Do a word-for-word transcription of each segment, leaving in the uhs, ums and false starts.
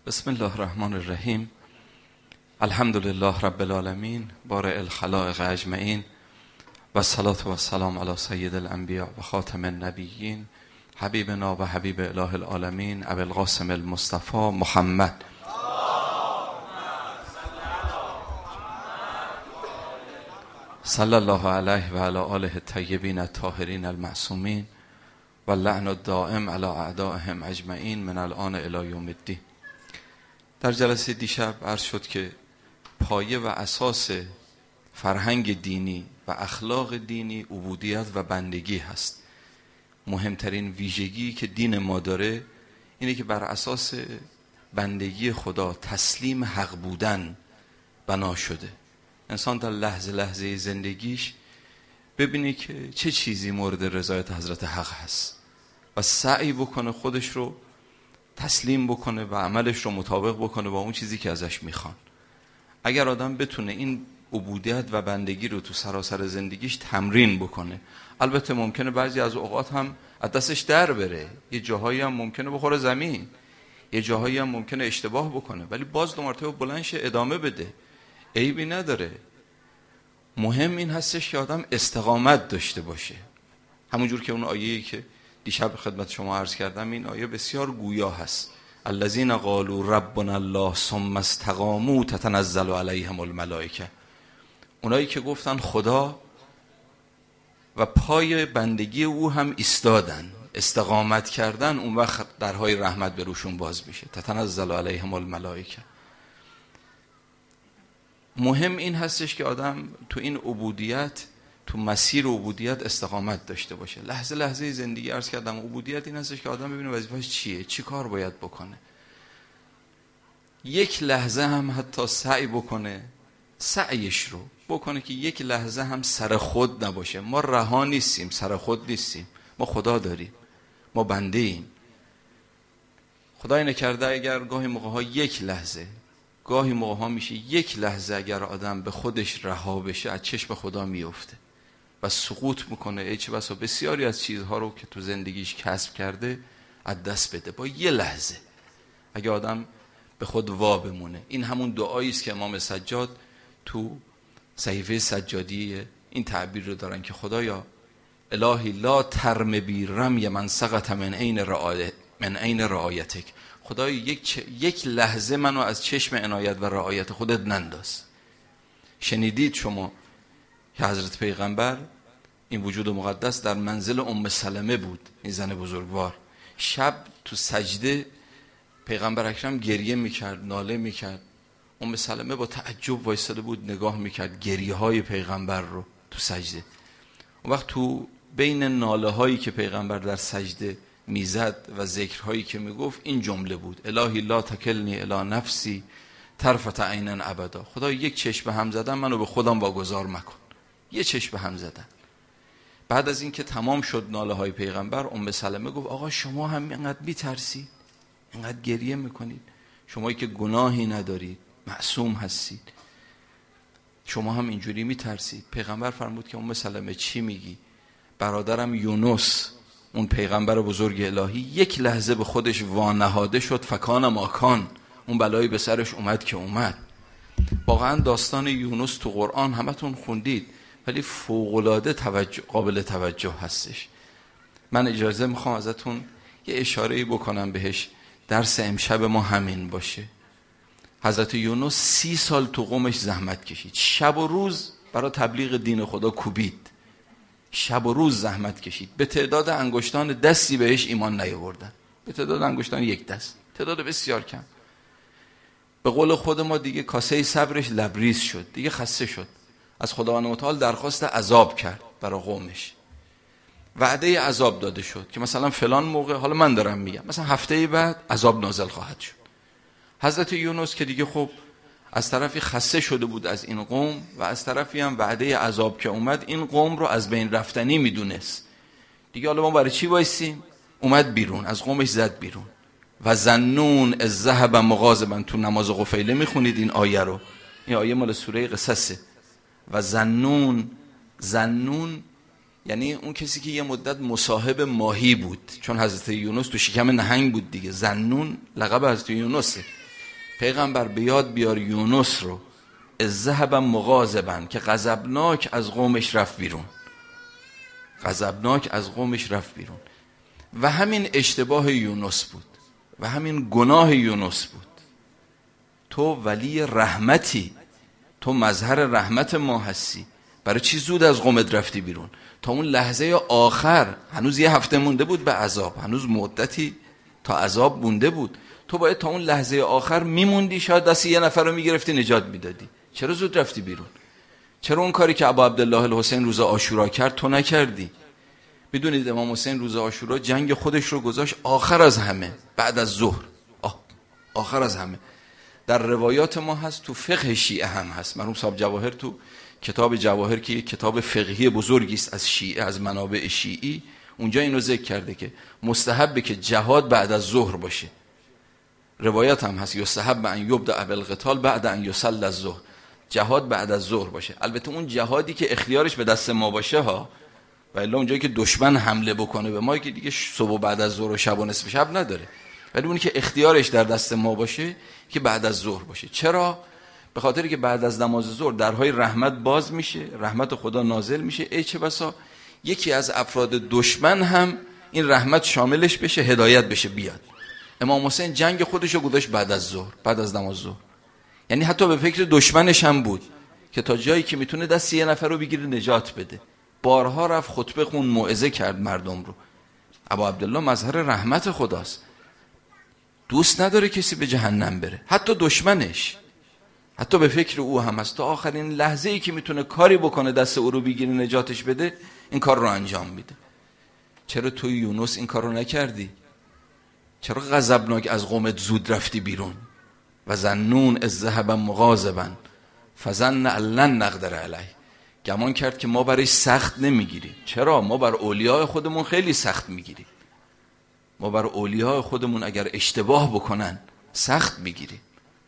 بسم الله الرحمن الرحیم. الحمد لله رب العالمین، بارئ الخلائق اجمعین، و الصلاة و السلام علی سید الانبیاء و خاتم النبیین، حبیبنا و حبیب اله العالمین ابی القاسم المصطفى محمد. صلی الله علیه و علی آله الطیبین الطاهرین المعصومین، و اللعن الدائم علی اعدائهم اجمعین من الآن الی یوم الدین. در جلسه دیشب عرض شد که پایه و اساس فرهنگ دینی و اخلاق دینی عبودیت و بندگی هست. مهمترین ویژگی که دین ما داره اینه که بر اساس بندگی خدا، تسلیم حق بودن بنا شده. انسان در لحظه لحظه زندگیش ببینی که چه چیزی مورد رضایت حضرت حق هست و سعی بکنه خودش رو تسلیم بکنه و عملش رو مطابق بکنه با اون چیزی که ازش میخوان. اگر آدم بتونه این عبودیت و بندگی رو تو سراسر زندگیش تمرین بکنه، البته ممکنه بعضی از اوقات هم از دستش در بره، یه جاهایی هم ممکنه بخوره زمین، یه جاهایی هم ممکنه اشتباه بکنه، ولی باز دو مرتبه بلند شه ادامه بده، عیبی نداره. مهم این هستش که آدم استقامت داشته باشه. همونجور که اون آیه‌ای که دیشب خدمت شما عرض کردم، این آیه بسیار گویا هست. الذین قالوا ربنا الله ثم استقاموا تتنزل علیهم الملائکه. اونایی که گفتن خدا و پای بندگی او هم ایستادن، استقامت کردن، اون وقت درهای رحمت به روشون باز میشه. تتنزل علیهم الملائکه. مهم این هستش که آدم تو این عبودیت، تو مسیر عبودیت استقامت داشته باشه. لحظه لحظه زندگی عرض کردم عبودیت این هستش که آدم ببینه وظیفه‌اش چیه، چی کار باید بکنه. یک لحظه هم حتی سعی بکنه، سعیش رو بکنه که یک لحظه هم سر خود نباشه. ما رها نیستیم، سر خود نیستیم، ما خدا داریم، ما بنده ایم. خدای نکرده اگر گاهی موقع ها یک لحظه، گاهی موقع ها میشه یک لحظه اگر آدم به خودش رها بشه، از چشم خدا میفته و سقوط میکنه. ای چه بسا بسیاری از چیزها رو که تو زندگیش کسب کرده از دست بده با یه لحظه. اگه آدم به خود وا بمونه. این همون دعایی است که امام سجاد تو صحیفه سجادی این تعبیر رو دارن که خدایا الهی لا ترم بی رمی من سقط من عین رعایت من عین رعایتک. خدای یک چ... یک لحظه منو از چشم عنایت و رعایت خودت ننداز. شنیدید شما که حضرت پیغمبر این وجود مقدس در منزل ام سلمه بود، این زن بزرگوار. شب تو سجده پیغمبر اکرم گریه میکرد، ناله میکرد. ام سلمه با تعجب وایساده بود نگاه میکرد گریه های پیغمبر رو تو سجده. اون وقت تو بین ناله هایی که پیغمبر در سجده میزد و ذکرهایی که میگفت این جمله بود: الهی لا تکلنی الی نفسی طرفة عین ابدا. خدا یک چشم به هم زدن منو به خودم واگذار مکن. یه چشم به هم زدن. بعد از اینکه تمام شد ناله های پیغمبر، ام سلمه گفت آقا شما هم اینقدر میترسید، اینقدر گریه میکنید، شمایی که گناهی ندارید، معصوم هستید، شما هم اینجوری میترسید؟ پیغمبر فرمود که ام سلمه چی میگی؟ برادرم یونس، اون پیغمبر بزرگ الهی، یک لحظه به خودش وانهاده شد، فکان ماکان، اون بلایی به سرش اومد که اومد. واقعا داستان یونس تو قرآن همتون خوندید، ولی فوق‌العاده توجه، قابل توجه هستش. من اجازه میخوام ازتون یه اشاره‌ای بکنم بهش، درس امشب ما همین باشه. حضرت یونس سی سال تو قومش زحمت کشید، شب و روز برای تبلیغ دین خدا کوبید، شب و روز زحمت کشید. به تعداد انگشتان دستی بهش ایمان نیاوردن، به تعداد انگشتان یک دست، تعداد بسیار کم. به قول خود ما دیگه کاسه صبرش لبریز شد، دیگه خسته شد. از خداوند متعال درخواست عذاب کرد برای قومش. وعده عذاب داده شد که مثلا فلان موقع، حالا من دارم میگم، مثلا هفته بعد عذاب نازل خواهد شد. حضرت یونس که دیگه خب از طرفی خسته شده بود از این قوم و از طرفی هم وعده عذاب که اومد این قوم رو از بین رفتنی میدونست. دیگه حالا ما برای چی وایسیم؟ اومد بیرون، از قومش زد بیرون. و ظنون اذ ذهب مغاضبا، تو نماز قفیله میخونید این آیه رو، این آیه مال سوره قصصه. و ظنون، ظنون یعنی اون کسی که یه مدت مصاحب ماهی بود، چون حضرت یونس تو شکم نهنگ بود دیگه. ظنون لقب حضرت یونسه. پیغمبر به یاد بیار یونس رو، از ذهب مغاضبا، که غضبناک از قومش رفت بیرون، غضبناک از قومش رفت بیرون. و همین اشتباه یونس بود و همین گناه یونس بود. تو ولی رحمتی، تو مظهر رحمت ما هستی، برای چی زود از قومت رفتی بیرون؟ تا اون لحظه آخر، هنوز یه هفته مونده بود به عذاب، هنوز مدتی تا عذاب مونده بود، تو باید تا اون لحظه آخر میموندی، شاید دست یه نفر رو میگرفتی نجات میدادی. چرا زود رفتی بیرون؟ چرا اون کاری که ابا عبدالله الحسین روز عاشورا کرد تو نکردی؟ میدونید امام حسین روز عاشورا جنگ خودش رو گذاشت آخر از همه، بعد از ظهر، آه آخر از همه. در روایات ما هست، تو فقه شیعه هم هست. مرحوم صاحب جواهر تو کتاب جواهر که یک کتاب فقهی بزرگی است از شیعه، از منابع شیعی، اونجا اینو ذکر کرده که مستحبه که جهاد بعد از ظهر باشه. روایات هم هست یستحب ان یبدأ بالقتال بعد ان یصلی الظهر، جهاد بعد از ظهر باشه. البته اون جهادی که اختیارش به دست ما باشه ها، و الا اونجایی که دشمن حمله بکنه به ما که دیگه صبح بعد از ظهر و شب و نصف شب نداره، ولی اونی که اختیارش در دست ما باشه که بعد از ظهر باشه. چرا؟ به خاطری که بعد از نماز ظهر درهای رحمت باز میشه، رحمت خدا نازل میشه. ای چه بسا یکی از افراد دشمن هم این رحمت شاملش بشه، هدایت بشه بیاد. امام حسین جنگ خودشو گذاشت بعد از ظهر، بعد از نماز ظهر، یعنی حتی به فکر دشمنش هم بود که تا جایی که میتونه دست یه نفر رو بگیره نجات بده. بارها رفت خطبه خون، موعظه کرد مردم رو. ابا عبدالله مظهر رحمت خداست، دوست نداره کسی به جهنم بره، حتی دشمنش، حتی به فکر او هم است. تا آخرین لحظه ای که میتونه کاری بکنه دست او رو بگیره نجاتش بده، این کار رو انجام میده. چرا توی یونس این کار رو نکردی؟ چرا غضبناک از قومت زود رفتی بیرون؟ و ظنون اذ ذهب مغاضبا فظن ان لن نقدر علیه، گمان کرد که ما برایش سخت نمیگیریم. چرا؟ ما بر اولیاء خودمون خیلی سخت میگیریم. ما بر اولیاء خودمون اگر اشتباه بکنن سخت میگیریم.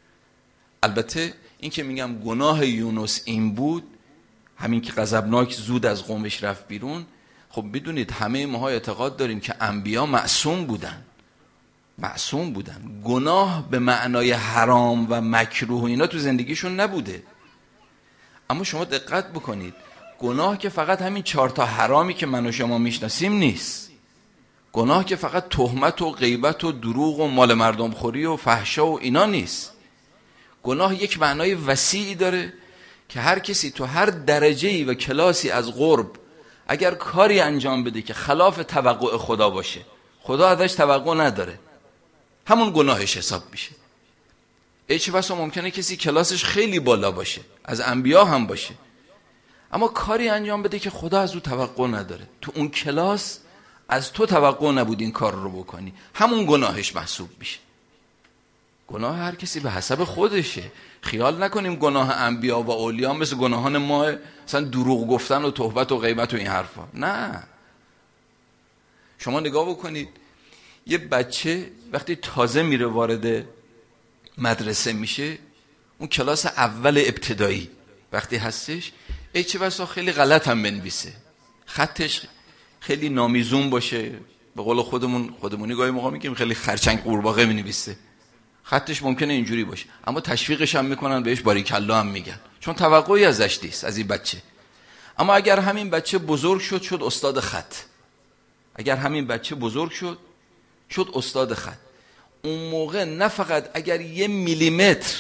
البته این که میگم گناه یونس این بود، همین که غضبناک زود از قومش رفت بیرون. خب بدونید همه ماها اعتقاد داریم که انبیا معصوم بودن، معصوم بودن، گناه به معنای حرام و مکروه اینا تو زندگیشون نبوده. اما شما دقت بکنید، گناه که فقط همین چهار تا حرامی که من و شما میشناسیم نیست. گناه که فقط تهمت و غیبت و دروغ و مال مردم خوری و فحشا و اینا نیست. گناه یک معنای وسیعی داره که هر کسی تو هر درجه‌ای و کلاسی از قرب اگر کاری انجام بده که خلاف توقع خدا باشه، خدا ازش توقع نداره، همون گناهش حساب میشه. ای چه بسا ممکنه کسی کلاسش خیلی بالا باشه، از انبیا هم باشه، اما کاری انجام بده که خدا از او توقع نداره، تو اون کلاس از تو توقع نبود این کار رو بکنی، همون گناهش محسوب میشه. گناه هر کسی به حسب خودشه. خیال نکنیم گناه انبیا و اولیا مثل گناهان ما، مثلا دروغ گفتن و تهمت و غیبت و این حرفا. نه، شما نگاه بکنید یه بچه وقتی تازه میره وارد مدرسه میشه، اون کلاس اول ابتدایی وقتی هستش، ای چه بسا خیلی غلط هم بنویسه، خطش خیلی نامیزون باشه، به قول خودمون خودمونی گاهی موقع میگیم خیلی خرچنگ قورباغه مینویسه، خطش ممکنه اینجوری باشه، اما تشویقش هم میکنن، بهش باریکلا هم میگن، چون توقعی ازش نیست از این بچه. اما اگر همین بچه بزرگ شد شد استاد خط، اگر همین بچه بزرگ شد شد استاد خط، اون موقع نه فقط اگر یه میلیمتر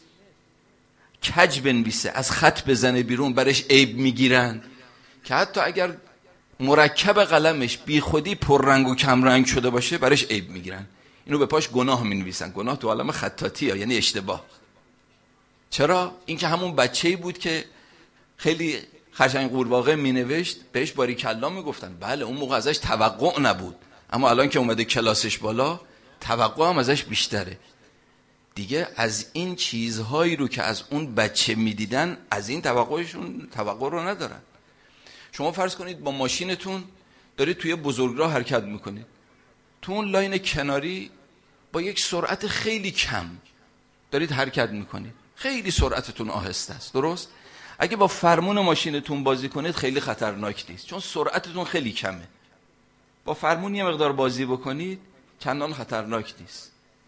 کج بنویسه از خط بزنه بیرون برش عیب میگیرن، که حتی اگر مرکب قلمش بی خودی پررنگ و کم رنگ شده باشه برش عیب میگیرن، اینو به پاش گناه مینویسن. گناه تو عالم خطاطی ها، یعنی اشتباه. چرا؟ این که همون بچه‌ای بود که خیلی خرچنگ قورباغه مینوشت بهش باریکلا میگفتن، بله اون موقع ازش توقع نبود، اما الان که اومده کلاسش بالا توقع هم ازش بیشتره دیگه. از این چیزهایی رو که از اون بچه میدیدن از این توقعشون توقع رو ندارن. شما فرض کنید با ماشینتون دارید توی بزرگراه حرکت میکنید، تو اون لاین کناری با یک سرعت خیلی کم دارید حرکت میکنید، خیلی سرعتتون آهسته است، درست؟ اگه با فرمون ماشینتون بازی کنید خیلی خطرناک نیست، چون سرعتتون خیلی کمه. با فرمون یه مقدار بازی بکنید چندان خطرناک نیست.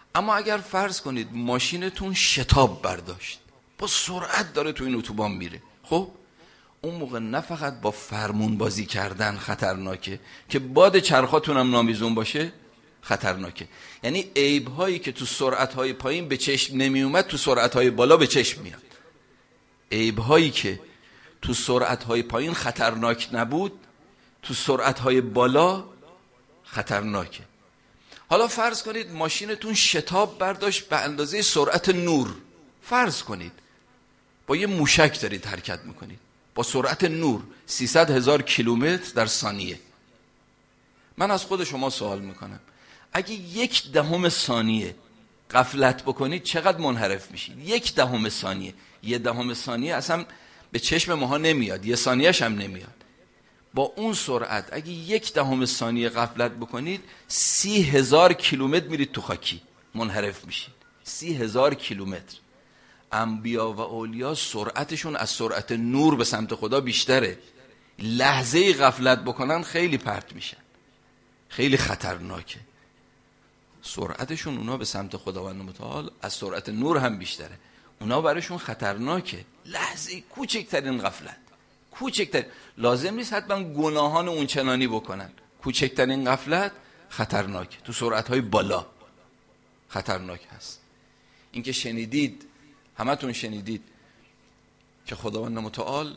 اما اگر فرض کنید ماشینتون شتاب برداشت، با سرعت داره تو این اتوبان میره، خب اون موقع نه فقط با فرمون بازی کردن خطرناکه، که باد چرخاتون هم نامیزون باشه خطرناکه. یعنی عیب هایی که تو سرعت های پایین به چشم نمی اومد تو سرعت های بالا به چشم میاد. عیب هایی که تو سرعت های پایین خطرناک نبود تو سرعت های بالا خطرناکه. حالا فرض کنید ماشینتون شتاب برداشت به اندازه سرعت نور، فرض کنید با یه موشک دارید حرکت میکنید با سرعت نور سیصد هزار کیلومتر در ثانیه. من از خود شما سوال میکنم اگه یک دهم ثانیه غفلت بکنید چقدر منحرف میشید؟ یک دهم ثانیه، یه دهم ثانیه اصلا به چشم ماها نمیاد، یه ثانیه‌اش هم نمیاد. با اون سرعت اگه یک دهم ثانیه غفلت بکنید سی هزار کیلومتر میرید تو خاکی، منحرف میشید. سی هزار کیلومتر. انبیا و اولیا سرعتشون از سرعت نور به سمت خدا بیشتره. لحظه غفلت بکنن خیلی پرت میشن، خیلی خطرناکه. سرعتشون اونا به سمت خداوند متعال از سرعت نور هم بیشتره. اونا برایشون خطرناکه. لحظه کوچکترین غفلت، کوچکترین، لازم نیست حتما گناهان اون چنانی بکنن، کوچکترین غفلت خطرناکه. تو سرعت‌های بالا خطرناک هست. این که شنیدید، همتون شنیدید که خداوند متعال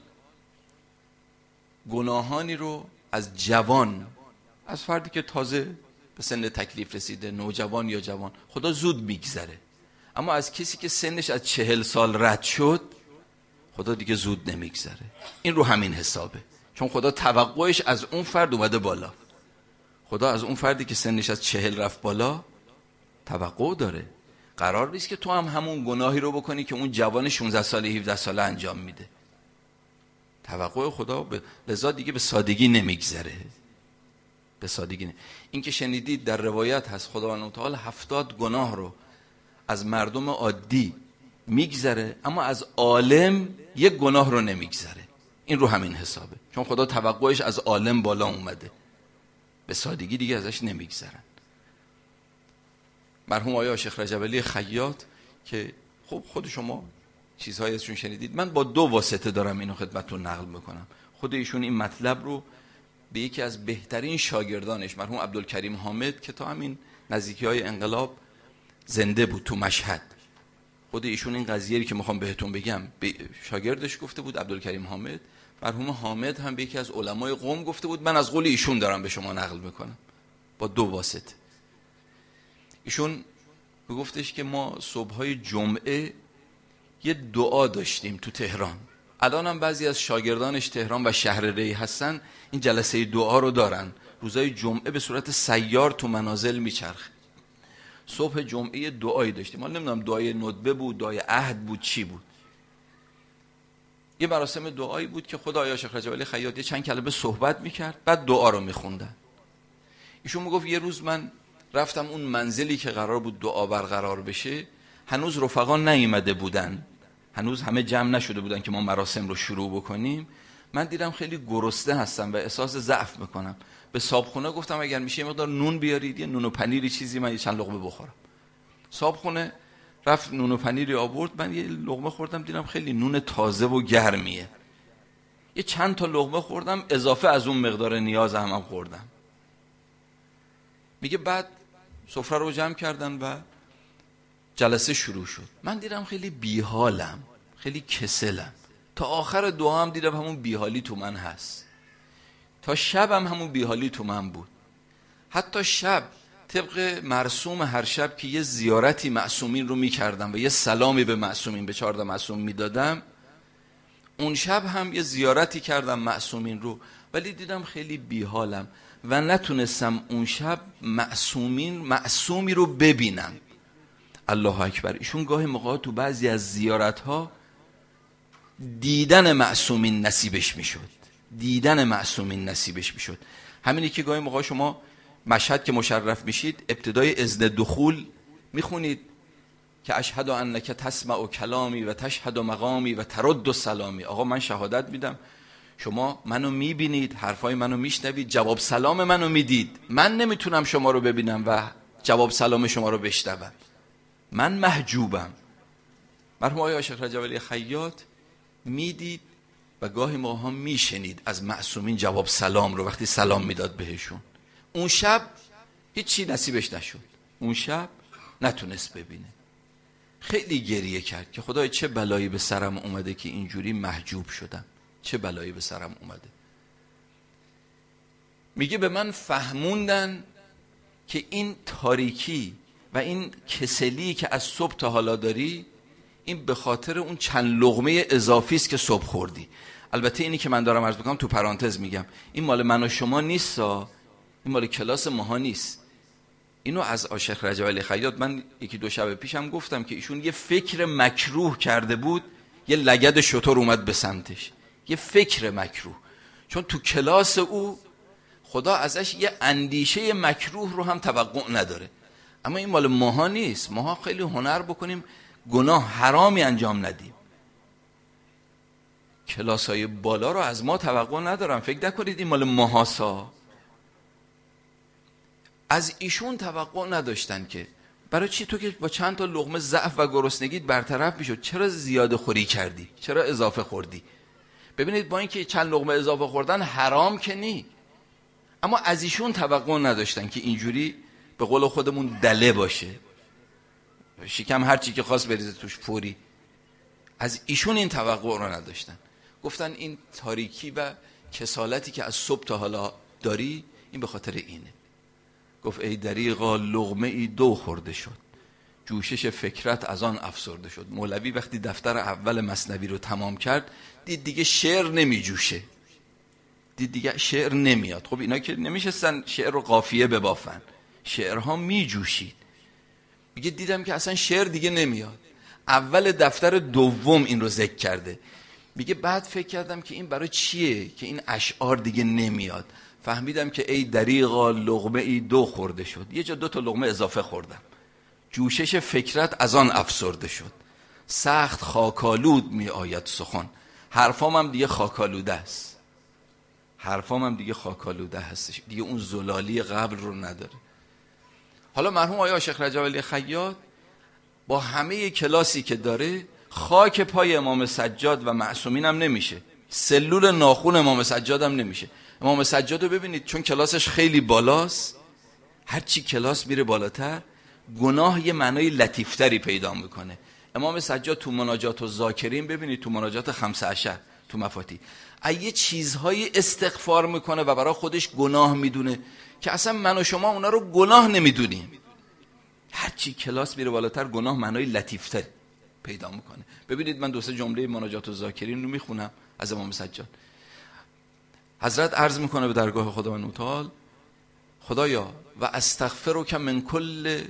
گناهانی رو از جوان، از فردی که تازه به سن تکلیف رسیده، نوجوان یا جوان، خدا زود میگذره. اما از کسی که سنش از چهل سال رد شد خدا دیگه زود نمیگذره. این رو همین حسابه، چون خدا توقعش از اون فرد اومده بالا. خدا از اون فردی که سنش از چهل رفت بالا توقع داره. قرار نیست که تو هم همون گناهی رو بکنی که اون جوان شانزده ساله هفده ساله انجام میده. توقع خدا به لذا دیگه به سادگی نمیگذره، به سادگی نه. این که شنیدید در روایت هست خداوند تعالی هفتاد گناه رو از مردم عادی میگذره اما از عالم یک گناه رو نمیگذره. این رو همین حسابه، چون خدا توقعش از عالم بالا اومده، به سادگی دیگه ازش نمیگذرن. مرحوم آقای شیخ رجب علی خیاط که خب خود شما چیزهایی ازشون شنیدید، من با دو واسطه دارم اینو خدمتتون نقل میکنم. خود ایشون این مطلب رو به یکی از بهترین شاگردانش مرحوم عبدالکریم حامد که تا همین نزدیکی های انقلاب زنده بود تو مشهد، خود ایشون این قضیه‌ای که میخوام بهتون بگم به شاگردش گفته بود، عبدالکریم حامد. مرحوم حامد هم به یکی از علمای قم گفته بود. من از قول ایشون دارم به شما نقل میکنم با دو واسطه. ایشون گفتش که ما صبح‌های جمعه یه دعا داشتیم تو تهران. الان هم بعضی از شاگردانش تهران و شهر ری هستن، این جلسه دعا رو دارن. روزای جمعه به صورت سیار تو منازل میچرخه. صبح جمعه دعایی داشتیم. ما نمیدونم دعای ندبه بود، دعای عهد بود، چی بود. یه مراسم دعایی بود که خدا آقای شیخ رجب علی خیاط چند کلمه صحبت میکرد، بعد دعا رو میخوندن. ایشون میگفت یه روز من رفتم اون منزلی که قرار بود دعا برقرار بشه، هنوز رفقا نیامده بودن، هنوز همه جمع نشده بودن که ما مراسم رو شروع بکنیم. من دیدم خیلی گرسنه هستم و احساس ضعف میکنم. به صاحبخونه گفتم اگر میشه یه مقدار نون بیارید، یه نون و پنیری چیزی من یه چند لقمه بخورم. صاحبخونه رفت نون و پنیری آورد، من یه لقمه خوردم، دیدم خیلی نون تازه و گرمیه. یه چند تا لقمه خوردم اضافه از اون مقدار نیاز هم, هم خوردم. میگه بعد سفره رو جمع کردن و جلسه شروع شد. من دیدم خیلی بیحالم، خیلی کسلم. تا آخر دعا هم دیدم همون بیحالی تو من هست. تا شب هم همون بیحالی تو من بود. حتی شب طبق مرسوم هر شب که یه زیارتی معصومین رو میکردم و یه سلامی به معصومین، به چهارده معصوم میدادم، اون شب هم یه زیارتی کردم معصومین رو، ولی دیدم خیلی بیحالم و نتونستم اون شب معصومین معصومی رو ببینم. الله اکبر. ایشون گاهی موقع تو بعضی از زیارت‌ها دیدن معصومین نصیبش میشد، دیدن معصومین نصیبش میشد. همینی که گاهی موقع شما مشهد که مشرف میشید ابتدای اذن دخول میخونید که اشهد انک تسمع کلامی و تشهد مقامی و ترد سلامی. آقا من شهادت میدم شما منو میبینید، حرفای منو میشنوید، جواب سلام منو میدید. من نمیتونم شما رو ببینم و جواب سلام شما رو بشنوم. من محجوبم. مرحوم آقای شیخ رجب علی خیاط میدید و گاهی موقع هم میشنید از معصومین جواب سلام رو وقتی سلام میداد بهشون. اون شب هیچی نصیبش نشد، اون شب نتونست ببینه. خیلی گریه کرد که خدای چه بلایی به سرم اومده که اینجوری محجوب شدم، چه بلایی به سرم اومده. میگه به من فهموندن که این تاریکی و این کسلی که از صبح تا حالا داری، این به خاطر اون چند لقمه اضافی است که صبح خوردی. البته اینی که من دارم عرض میکنم تو پرانتز میگم، این مال من و شما نیست، این مال کلاس ماها نیست. اینو از شیخ رجب علی خیاط من یکی دو شب پیشم گفتم که ایشون یه فکر مکروه کرده بود، یه لگد شتر اومد به سمتش، یه فکر مکروه، چون تو کلاس او خدا ازش یه اندیشه مکروه رو هم توقع نداره. اما این مال ماها نیست، ماها خیلی هنر بکنیم گناه حرامی انجام ندیم. کلاسای بالا رو از ما توقع ندارم، فکر نکنید این مال ماهاسا. از ایشون توقع نداشتن که برای چی تو که با چند تا لقمه ضعف و گرسنگیت برطرف میشد چرا زیاده خوری کردی، چرا اضافه خوردی؟ ببینید با اینکه چند لقمه اضافه خوردن حرام که نی، اما از ایشون توقع نداشتن که اینجوری به قول خودمون دله باشه، شکم هر چی که خواست بریزه توش فوری. از ایشون این توقع رو نداشتن. گفتن این تاریکی و کسالتی که از صبح تا حالا داری این به خاطر اینه. گفت ای دریغا لقمه ای دو خورده شد، جوشش فکرت از آن افسرده شد. مولوی وقتی دفتر اول مثنوی رو تمام کرد دید دیگه شعر نمی جوشه، دید دیگه شعر نمیاد. خب اینا که نمیشستن شعر رو قافیه ببافن، شعرها می جوشید. میگه دیدم که اصلا شعر دیگه نمیاد. اول دفتر دوم این رو ذکر کرده. میگه بعد فکر کردم که این برای چیه که این اشعار دیگه نمیاد. فهمیدم که ای دریغا لقمه ای دو خورده شد، یه جا دو تا لقمه اضافه خوردم، جوشش فکرت از آن افسرده شد، سخت خاکالود می آید سخن. حرفام هم دیگه خاکالوده است، حرفام هم دیگه خاکالوده هستش، دیگه اون زلالی قبل رو نداره. حالا مرحوم آقای شیخ رجب علی خیاط با همه کلاسی که داره خاک پای امام سجاد و معصومین هم نمیشه، سلول ناخون امام سجاد هم نمیشه. امام سجاد رو ببینید چون کلاسش خیلی بالاست، هرچی کلاس میره بالاتر گناه یه معنای لطیفتری پیدا میکنه. امام سجاد تو مناجات و ذاکرین ببینید، تو مناجات خمسه عشر تو مفاتی یه چیزهایی استغفار میکنه و برای خودش گناه میدونه که اصلا من و شما اونا رو گناه نمیدونیم. هرچی کلاس میره بالاتر گناه معنای لطیفتری پیدا میکنه. ببینید من دو سه جمله مناجات و ذاکرین رو میخونم از امام سجاد. حضرت عرض میکنه به درگاه خداوند متعال: خدایا و استغفرک من کل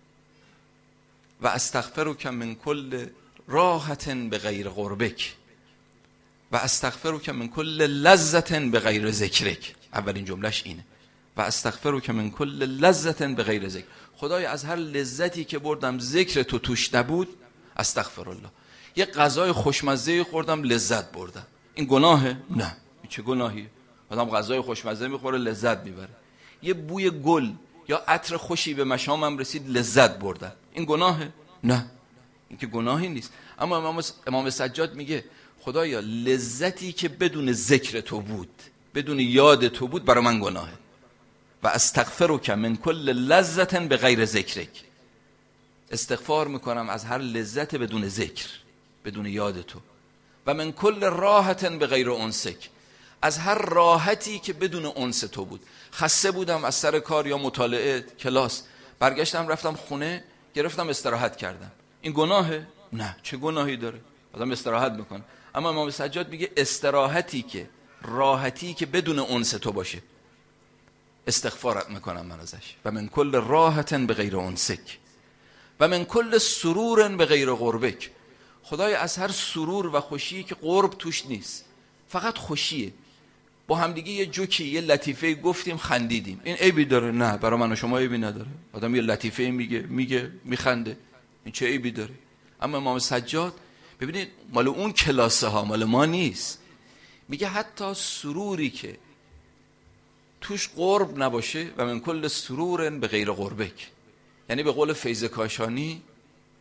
و استغفرک من کل راحت به غیر قربک و استغفرک من کل لذت به غیر ذکرک. اولین جملهش اینه، و استغفرک من کل لذت به غیر ذکر. خدایا از هر لذتی که بردم ذکر تو توش نبود استغفرالله. یه غذای خوشمزه خوردم لذت بردم، این گناهه؟ نه. چه گناهیه؟ آدم غذای خوشمزه میخوره لذت میبره. یه بوی گل یا عطر خوشی به مشامم رسید لذت بردم، این گناهه؟ نه، این که گناهی نیست. اما امام امام سجاد میگه خدایا لذتی که بدون ذکر تو بود، بدون یاد تو بود، برای من گناهه. و استغفرک من کل لذت به غیر ذکرک. استغفار میکنم از هر لذت بدون ذکر، بدون یاد تو. و من کل راحت به غیر انسک. از هر راحتی که بدون انس تو بود. خسته بودم از سر کار یا مطالعه کلاس، برگشتم رفتم خونه گرفتم استراحت کردم، این گناهه؟ نه. چه گناهی داره؟ آدم استراحت میکنه. اما امام سجاد میگه استراحتی که راحتی که بدون انس تو باشه استغفارت میکنم من ازش. و من کل راحت به غیر انسک و من کل سرور به غیر قربک. خدای از هر سرور و خوشی که قرب توش نیست، فقط خوشیه، با همدیگه یه جوکی یه لطیفه گفتیم خندیدیم، این عیبی داره؟ نه، برای من و شما عیبی نداره. آدم یه لطیفه میگه میگه میخنده، این چه عیبی داره؟ اما امام سجاد ببینید مال اون کلاسه ها، مال ما نیست. میگه حتی سروری که توش قرب نباشه و من کل سرور به غیر قربک، یعنی به قول فیض کاشانی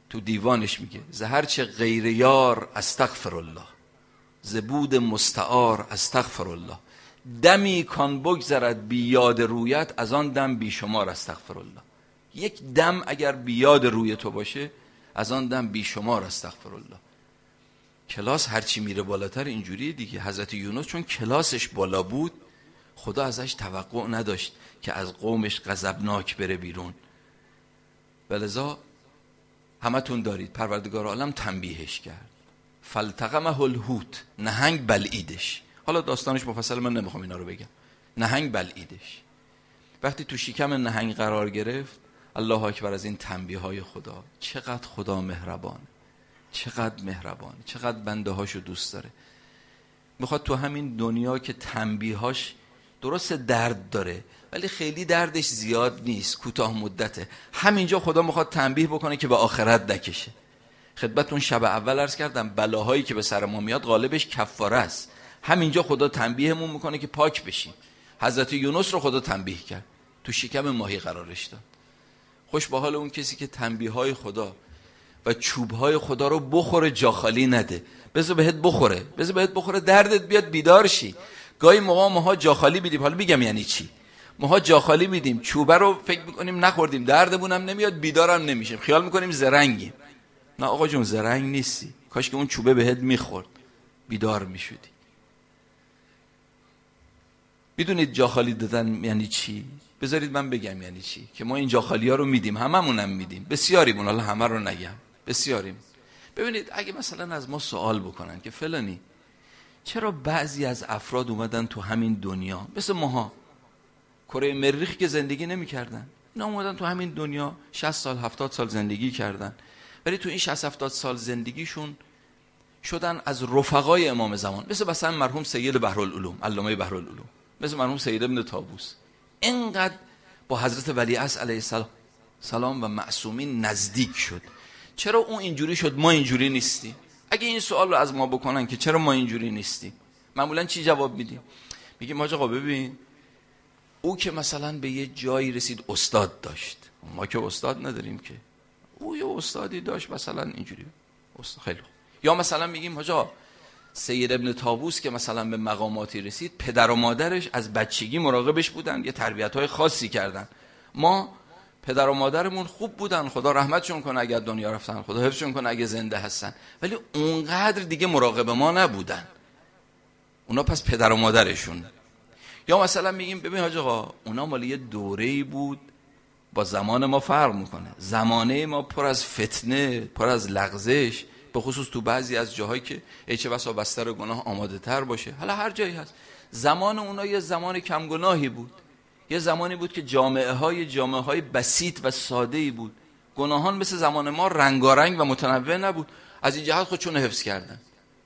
تو دیوانش میگه زهر چه غیر یار استغفر الله، زبود مستعار استغفر الله، دمی کان بگذرد بی یاد رویت، از آن دم بی شمار استغفر الله. یک دم اگر بی یاد روی تو باشه، از آن دم بی شمار استغفر الله. کلاس هرچی میره بالاتر اینجوریه دیگه. حضرت یونس چون کلاسش بالا بود، خدا ازش توقع نداشت که از قومش غضبناک بره بیرون. ولذا همتون دارید پروردگار عالم تنبیهش کرد، فالتقمه الحوت، نهنگ بلعیدش. حالا داستانش مفصل، من نمیخوام اینا رو بگم. نهنگ بلعیدش. وقتی تو شکم نهنگ قرار گرفت، الله اکبر از این تنبیه های خدا. چقدر خدا مهربانه، چقدر مهربانه، چقدر بنده هاشو دوست داره. میخواد تو همین دنیا که تنبیهاش درست درد داره ولی خیلی دردش زیاد نیست، کوتاه مدته، همینجا خدا میخواد تنبیه بکنه که به آخرت نکشه. خدمتتون شب اول عرض کردم بلاهایی که به سر ما میاد غالبش کفاره است. همینجا خدا تنبیهمون میکنه که پاک بشیم. حضرت یونس رو خدا تنبیه کرد، تو شکم ماهی قرارش داد. خوش به حال اون کسی که تنبیه های خدا و چوب های خدا رو بخوره، جا خالی نده. بذار بهت بخوره، بذار بهت بخوره، دردت بیاد بیدار شی. گاهی موقع ماها جا خالی میدیم. حالا میگم یعنی چی. ماها جا خالی میدیم، چوبه رو فکر میکنیم نخوردیم، دردمون هم نمیاد، بیدارم نمیشیم، خیال میکنیم زرنگیم. نه آقا جون، زرنگ نیستی. کاش که اون چوبه بهت میخورد، بیدار میشدی. میدونید جا خالی دادن یعنی چی؟ بذارید من بگم یعنی چی. که ما این جا خالی ها رو میدیم، هممونم میدیم، بسیاریمون، حالا همه رو نگم، بسیاریم. ببینید اگه مثلا از ما سوال بکنن که فلانی چرا بعضی از افراد اومدن تو همین دنیا، مثل ماها کره مریخ که زندگی نمی کردن، اینا اومدن تو همین دنیا شصت سال هفتاد سال زندگی کردن، ولی تو این شصت هفتاد سال زندگیشون شدن از رفقای امام زمان، مثل مثلا مرحوم سید بحرالعلوم، علامه بحرالعلوم، مثل مرحوم سید ابن طاووس، اینقدر با حضرت ولیعصر علیه السلام و معصومین نزدیک شد. چرا اون اینجوری شد ما اینجوری نیستیم؟ اگه این سوال رو از ما بکنن که چرا ما اینجوری نیستیم، معمولا چی جواب میدیم؟ میگیم آقا ببین، او که مثلا به یه جایی رسید استاد داشت، ما که استاد نداریم که. او یه استادی داشت مثلا اینجوری استاد. خیلی خوب. یا مثلا میگیم آقا سید ابن طاووس که مثلا به مقاماتی رسید، پدر و مادرش از بچگی مراقبش بودن، یه تربیت‌های خاصی کردن. ما پدر و مادرمون خوب بودن، خدا رحمتشون کنه اگر دنیا رفتن، خدا حفظشون کنه اگه زنده هستن، ولی اونقدر دیگه مراقب ما نبودن. اونا پس پدر و مادرشون. یا مثلا میگیم ببین حاج آقا، اونا مال یه دوره‌ای بود، با زمان ما فرق میکنه. زمانه ما پر از فتنه، پر از لغزش، به خصوص تو بعضی از جاهایی که ای چه بسا بستر گناه آماده تر باشه. حالا هر جایی هست. زمان اونا یه زمان کم گناهی بود، یه زمانی بود که جامعه های جامعه های بسیط و ساده‌ای بود. گناهان مثل زمان ما رنگارنگ و متنوع نبود. از این جهت خودشون حفظ کردن.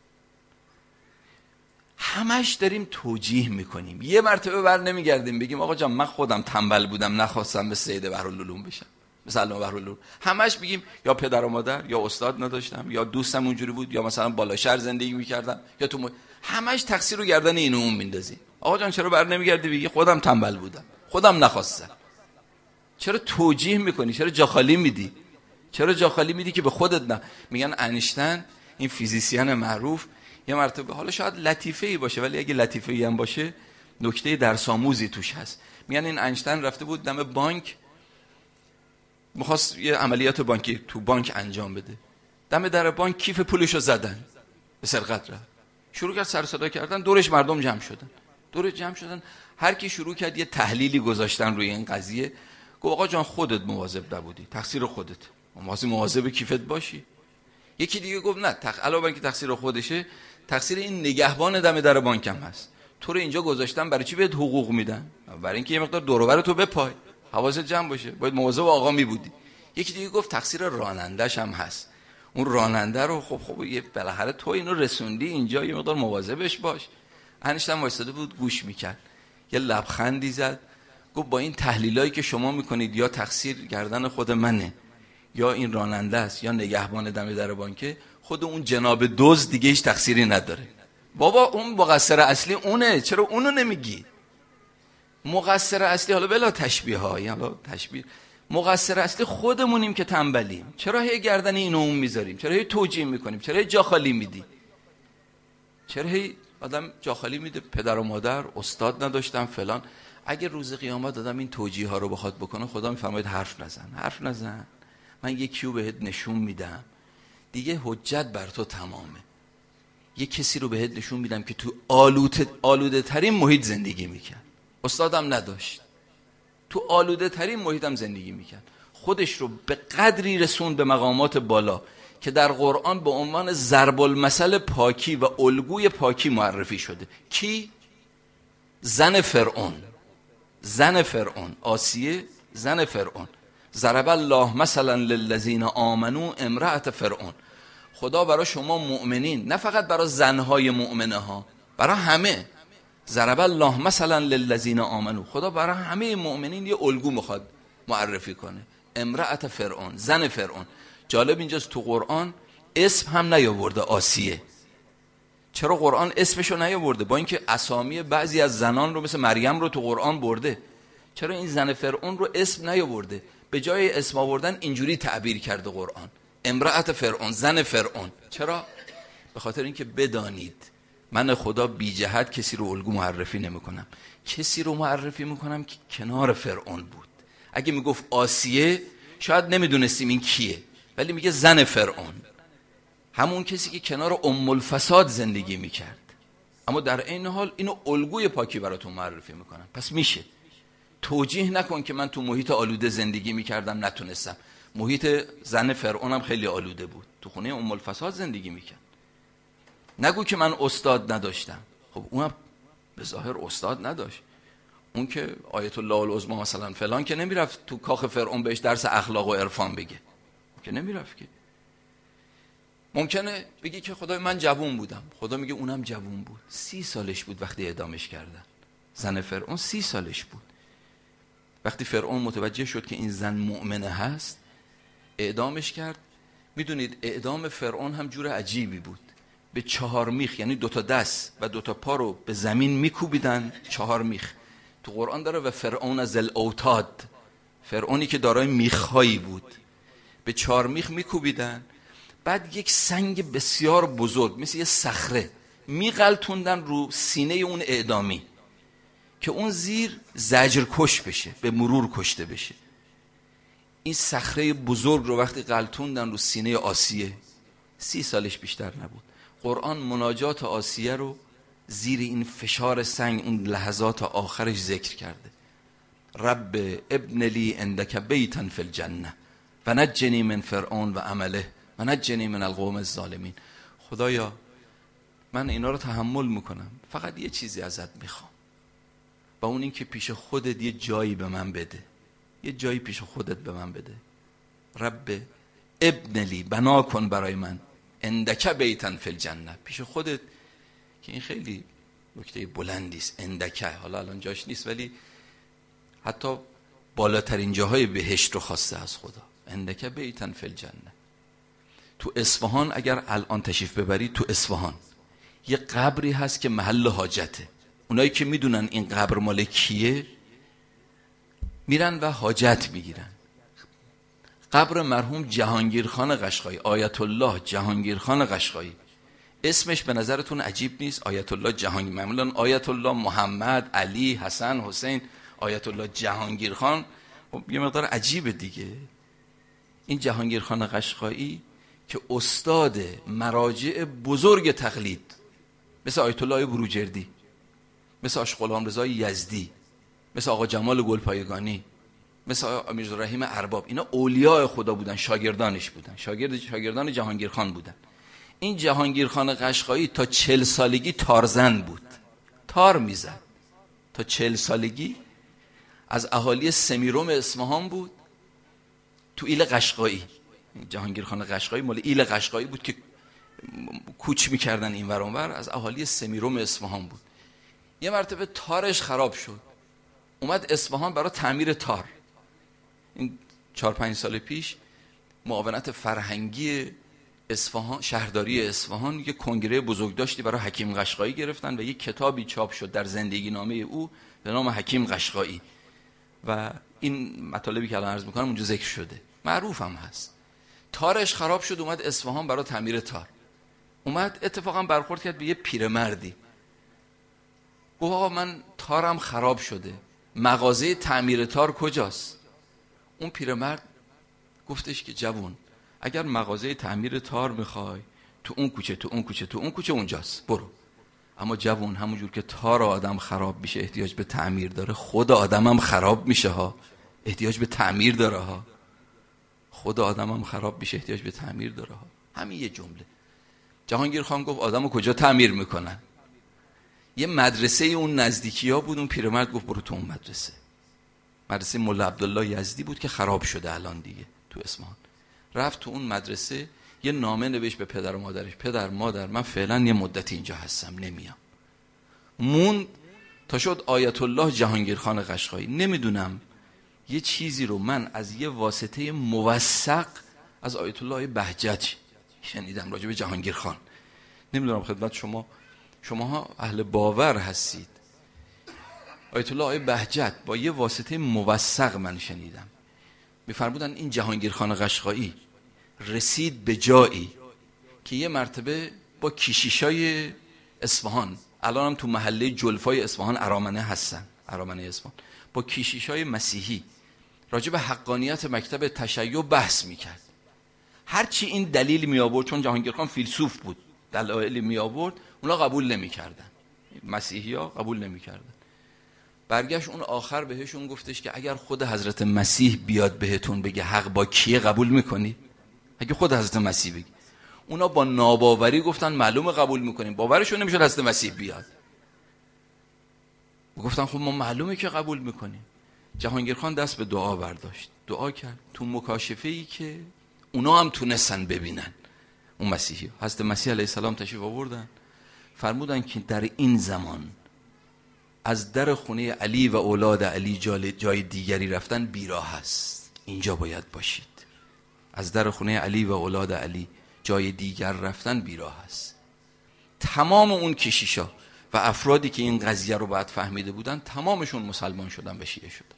همش داریم توجیه میکنیم، یه مرتبه بر نمیگردیم بگیم آقا جان من خودم تنبل بودم، نخواستم به سید بحرالعلوم بشم، مثلا علامه بحرالعلوم. همش بگیم یا پدر و مادر، یا استاد نداشتم، یا دوستم اونجوری بود، یا مثلا بالا شهر زندگی میکردم، یا تو م... همش تقصیر رو گردن اینو اون میندازیم. آقا جان چرا بر نمیگردی بگی خودم تنبل بودم، خودم نخواستم؟ چرا توجیه میکنی؟ چرا جاخالی میدی؟ چرا جاخالی میدی که به خودت نه؟ میگن انیشتین، این فیزیسین معروف، یه مرتبه، حالا شاید لطیفه ای باشه ولی اگه لطیفه ای هم باشه نکته درس آموزی توش هست. میگن این انیشتین رفته بود دم بانک، میخواست یه عملیات بانکی تو بانک انجام بده. دم در بانک کیف پولشو زدن، به سرقت رفت. شروع کرد سر صدا کردن، دورش مردم جمع شدن. دورش جمع شدن، هر کی شروع کرد یه تحلیلی گذاشتن روی این قضیه. گفت آقا جان خودت مواظب نبودی، تقصیر خودت، واسه مواظب کیفت باشی. یکی دیگه گفت نه، تق... علاوه بر که تقصیر خودشه، تقصیر این نگهبان دم در بانک هم هست. تو رو اینجا گذاشتن برای چی بهت حقوق میدن؟ برای اینکه یه مقدار دور و بر تو بپای، حواست جمع باشه، باید مواظب آقا می بودی. یکی دیگه گفت تقصیر رانندش هم هست. اون راننده رو خب خب یه بالاخره تو اینو رسوندی اینجا، یه مقدار مواظبش باش. انیشتین وایساده بود گوش میکرد، یه لبخندی زد، گفت با این تحلیلایی که شما میکنید یا تقصیر گردن خود منه، یا این راننده است، یا نگهبان دم در بانکه، خود اون جناب دزد دیگه هیچ تقصیری نداره. بابا اون مقصر اصلی اونه، چرا اونو نمیگی؟ مقصر اصلی، حالا بلا تشبیه ها، حالا تشبیه، مقصر اصلی خودمونیم که تنبلیم. چرا هی گردن اینو اون میذاریم؟ چرا هی توجیه میکنیم؟ چرا هی جا خالی میدی؟ چرا هی آدم جا خالی میده؟ پدر و مادر، استاد نداشتم فلان. اگه روز قیامت دادم این توجیه ها رو بخواد بکنه، خدا میفرماید حرف نزن. حرف نزن، من یکی رو بهت نشون میدم دیگه، حجت بر تو تمامه. یه کسی رو بهت نشون میدم که تو آلوده آلوده ترین محیط زندگی میکرد، استادم نداشت، تو آلوده ترین محیطم زندگی میکرد، خودش رو به قدری رسوند به مقامات بالا که در قرآن به عنوان ضرب المثل پاکی و الگوی پاکی معرفی شده. کی؟ زن فرعون. زن فرعون، آسیه زن فرعون. ضرب الله مثلا للذین آمنوا امرأة فرعون. خدا برای شما مؤمنین، نه فقط برای زنهای مؤمنه ها، برای همه. ضرب الله مثلا للذین آمنوا، خدا برای همه مؤمنین یه الگو میخواد معرفی کنه. امرأة فرعون، زن فرعون. جالب اینجاست تو قرآن اسم هم نیاورده آسیه. چرا قرآن اسمشو نیاورده؟ با اینکه اسامی بعضی از زنان رو مثل مریم رو تو قرآن برده، چرا این زن فرعون رو اسم نیاورده؟ به جای اسم آوردن اینجوری تعبیر کرده قرآن، امرأة فرعون، زن فرعون. چرا؟ به خاطر اینکه بدانید من خدا بی جهت کسی رو الگو معرفی نمی کنم، کسی رو معرفی میکنم که کنار فرعون بود. اگه میگفت آسیه شاید نمیدونستیم این کیه، ولی میگه زن فرعون، همون کسی که کنار ام الفساد زندگی میکرد. اما در این حال اینو الگوی پاکی براتون معرفی میکنم. پس میشه توجیه نکن که من تو محیط آلوده زندگی میکردم نتونستم. محیط زن فرعونم خیلی آلوده بود، تو خونه ام الفساد زندگی میکرد. نگو که من استاد نداشتم. خب اونم به ظاهر استاد نداشت، اون که آیت الله العظما مثلا فلان که نمیرفت تو کاخ فرعون بهش درس اخلاق و عرفان بگه، که نمیرفت. که ممکنه بگی که خدای من جوون بودم، خدا میگه اونم جوون بود، سی سالش بود وقتی اعدامش کردن. زن فرعون سی سالش بود. وقتی فرعون متوجه شد که این زن مؤمنه هست اعدامش کرد. میدونید اعدام فرعون هم جور عجیبی بود. به چهار میخ، یعنی دوتا دست و دوتا پا رو به زمین میکوبیدن. چهار میخ تو قرآن داره. و فرعون ذل اوتاد، فرعونی که دارای میخهایی بود، به چهار میخ میکوبیدن. بعد یک سنگ بسیار بزرگ مثل یه صخره میغلطوندن رو سینه اون اعدامی که اون زیر زجر کش بشه، به مرور کشته بشه. این صخره بزرگ رو وقتی غلطوندن رو سینه آسیه، سی سالش بیشتر نبود. قرآن مناجات آسیه رو زیر این فشار سنگ اون لحظات آخرش ذکر کرده. رب ابن لی عندک بیتا فی الجنه و نجنی من فرعون و عمله و نجنی من القوم الظالمین. خدایا من اینا رو تحمل میکنم، فقط یه چیزی ازت میخوام، با اون این که پیش خودت یه جایی به من بده، یه جایی پیش خودت به من بده. رب ابن لی، بنا کن برای من، عندک بیتا فی الجنه، پیش خودت. که این خیلی نکته بلندی است. عندک حالا الان جاش نیست، ولی حتی بالاترین جاهای بهشت رو خواسته از خدا. عندک بیتا فی الجنه. تو اصفهان اگر الان تشریف ببرید، تو اصفهان یه قبری هست که محل حاجته. اونایی که میدونن این قبر مال کیه میرن و حاجت میگیرن. قبر مرحوم جهانگیر خان قشقایی، آیت الله جهانگیر خان قشقایی. اسمش به نظرتون عجیب نیست؟ آیت الله جهانگیر. معمولا آیت الله محمد، علی، حسن، حسین، آیت الله جهانگیر خان یه مقدار عجیبه دیگه. این جهانگیر خان قشقایی که استاد مراجع بزرگ تقلید مثل آیت الله بروجردی، مثل آش غلامرضا یزدی، مثل آقا جمال گلپایگانی، مثل آقا امیرالرحیم ارباب، اینا اولیاء خدا بودن، شاگردانش بودن، شاگرد شاگردان جهانگیر خان بودن. این جهانگیر خان قشقایی تا چل سالگی تارزن بود، تار میزد. تا چل سالگی از اهالی سمیروم اصفهان بود، تو ایل قشقایی. جهانگیر خان قشقایی مال ایل قشقایی بود که کوچ میکردن این ور اون ور، از اهالی سمیروم اصفهان بود. یه مرتبه تارش خراب شد، اومد اصفهان برای تعمیر تار. این چهار پنج سال پیش معاونت فرهنگی اصفهان، شهرداری اصفهان، یه کنگره بزرگ داشتی برای حکیم قشقایی گرفتن و یه کتابی چاپ شد در زندگی نامه او به نام حکیم قشقایی. و این مطالبی که الان عرض میکنم اونجا ذکر شده، معروف هم هست. تارش خراب شد، اومد اصفهان برای تعمیر تار. اومد اتفاقا برخورد کرد به یه پیرمردی، گفت آقا من تارم خراب شده، مغازه تعمیر تار کجاست؟ اون پیرمرد گفتش که جوون، اگر مغازه تعمیر تار میخوای تو اون کوچه تو اون کوچه تو اون کوچه اونجاست، برو. اما جوون، همونجور که تار آدم خراب میشه احتیاج به تعمیر داره، خود آدم هم خراب میشه ها، احتیاج به تعمیر داره ها. خود آدم هم خراب میشه احتیاج به تعمیر داره ها. همین یه جمله. جهانگیر خان گفت آدمو کجا تعمیر میکنن؟ یه مدرسه اون نزدیکی ها بود. اون پیرمرد گفت برو تو اون مدرسه. مدرسه مولا عبدالله یزدی بود که خراب شده الان دیگه تو اصفهان. رفت تو اون مدرسه، یه نامه نوشت به پدر و مادرش، پدر مادر من فعلا یه مدتی اینجا هستم نمیام. مون تا شد آیت الله جهانگیر خان قشقایی. نمیدونم یه چیزی رو من از یه واسطه موثق از آیت الله بهجت شنیدم راجع به جهانگیر خان. نمیدونم خدمت شما، شماها اهل باور هستید. آیت الله بهجت با یه واسطه موثق من شنیدم، میفرمودن این جهانگیر خان قشقایی رسید به جایی که یه مرتبه با کشیشای اصفهان، الان هم تو محله جلفای اصفهان ارامنه هستن، ارامنه اصفهان، با کشیشای مسیحی راجع به حقانیت مکتب تشیع بحث میکرد. هرچی این دلیل می آورد، چون جهانگیر خان فیلسوف بود، دلایلی می آورد، اونا قبول نمیکردن، مسیحی ها قبول نمیکردن. برگشت اون آخر بهشون گفتش که اگر خود حضرت مسیح بیاد بهتون بگه حق با کیه قبول میکنی؟ اگه خود حضرت مسیح بگه. اونا با ناباوری گفتن معلومه قبول میکنیم، باورشون نمیشه حضرت مسیح بیاد. گفتن خب ما معلومه که قبول میکنیم. جهانگیر خان دست به دعا برداشت، دعا کرد تو مکاشفه ای که اونا هم تونستن ببینن، اون مسیحی حضرت مسیح علیه السلام تشریف آوردن، فرمودن که در این زمان از در خونه علی و اولاد علی جای دیگری رفتن بیراه است، اینجا باید باشید. از در خونه علی و اولاد علی جای دیگر رفتن بیراه است. تمام اون کشیشا و افرادی که این قضیه رو بعد فهمیده بودن تمامشون مسلمان شدن و شیعه شدن.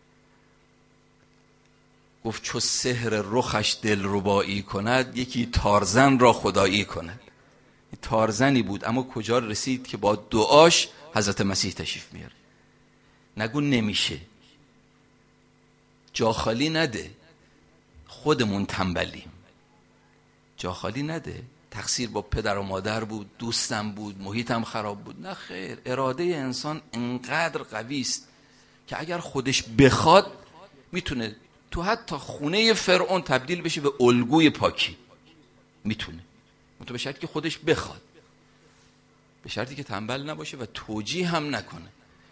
گفت چو سحر رخش دلربایی کند، یکی تارزن را خدایی کند. تارزنی بود اما کجا رسید که با دعاش حضرت مسیح تشریف میاره. نگو نمیشه، جا خالی نده، خودمون تنبلیم، جا خالی نده. تقصیر با پدر و مادر بود، دوستم بود، محیطم خراب بود. نه خیر، اراده انسان انقدر قوی است که اگر خودش بخواد میتونه تو حتی خونه فرعون تبدیل بشه به الگوی پاکی، میتونه، منتها به شرطی که خودش بخواد، به شرطی که تنبل نباشه و توجیه هم نکنه.